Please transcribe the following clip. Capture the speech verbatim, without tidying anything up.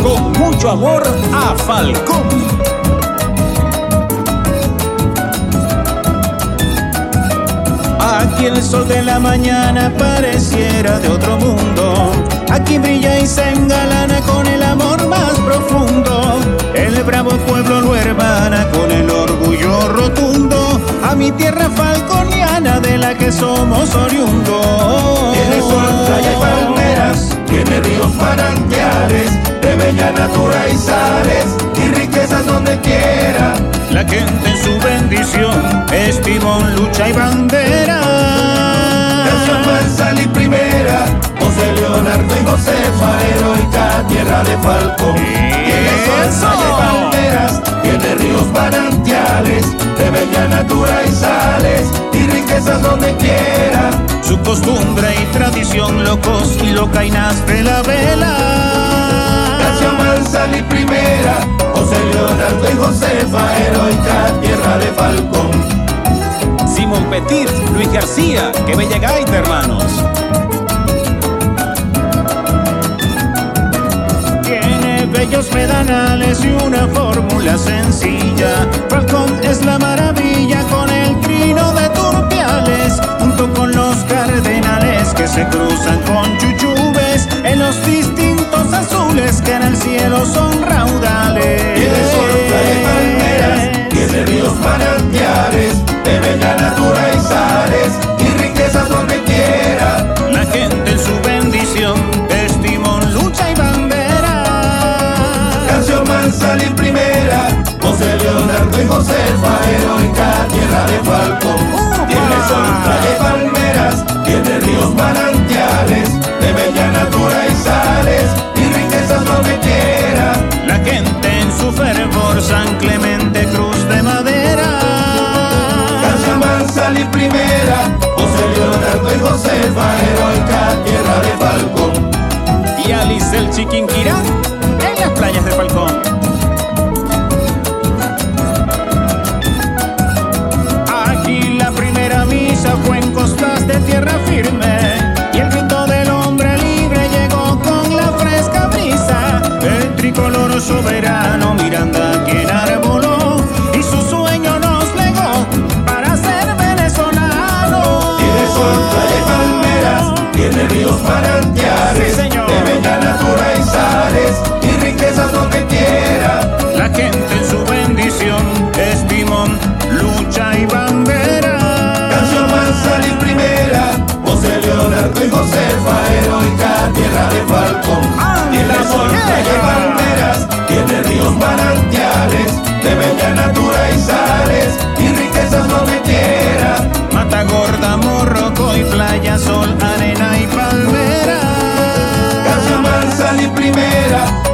con mucho amor a Falcón. Aquí el sol de la mañana pareciera de otro mundo. Aquí brilla y se engalana con el amor más profundo. El bravo pueblo lo hermana con el orgullo rotundo a mi tierra falconiana de la que somos oriundos. Tiene sol, playa y palmeras, tiene ríos, manantiales, de bella natura y sales, y riquezas donde quiera. La gente en su bendición es timón, lucha y bandera. Canción Manzanillo y primera, José Leonardo y Josefa, heroica tierra de Falcón. Tiene sol, playa y palmeras, tiene ríos, manantiales, de bella natura y sales, y riquezas donde quiera. Su costumbre y tradición, locos y locainas de la vela. Canción Manzanillo y primera, José Leonardo y Josefa, heroica tierra de Falcón. Simón Petit, Luis García, qué bella gaita, hermanos. Tiene bellos pedanales y una fórmula sencilla. Falcón es la maravilla con el trino de turpiales, junto con los cardenales que se cruzan con chuchubes en los distintos azules que en el cielo son raudales. Tiene sol, playa y palmeras, tiene ríos, manantiales, de bella natura y sales, y riquezas donde quiera. La gente en su bendición es timón, lucha y bandera. Canción Manzanillo y primera, José Leonardo y Josefa, heroica tierra de Falcón. Tiene sol, playa y palmeras, tiene ríos, manantiales, de bella natura y sales, y riquezas donde quiera. La gente en su fervor, San Clemente, cruz de madera. Canción Manzanillo y primera, José Leonardo y Josefa, heroica tierra de Falcón. Y Alice el Chiquinquirá en las playas de Falcón. Aquí la primera misa fue en costas de tierra firme, y el grito del hombre libre llegó con la fresca brisa. El tricolor soberano Miranda quien arboló, y su sueño nos legó para ser venezolanos. Tiene sol, playa y palmeras, tiene ríos, manantiales, Sí, señor. de bella natura y sales, y riquezas donde quiera. La gente en su bendición es timón, lucha y bandera. Canción Manzanillo y primera, José Leonardo y Josefa, heroica tierra de Falcón. Tiene sol, playa y palmeras, tiene ríos, manantiales, de bella natura y sales, y riquezas donde quiera. Mata Gorda, Morroco y Playa, Sol, arena y palmera. Canción Manzanillo y primera,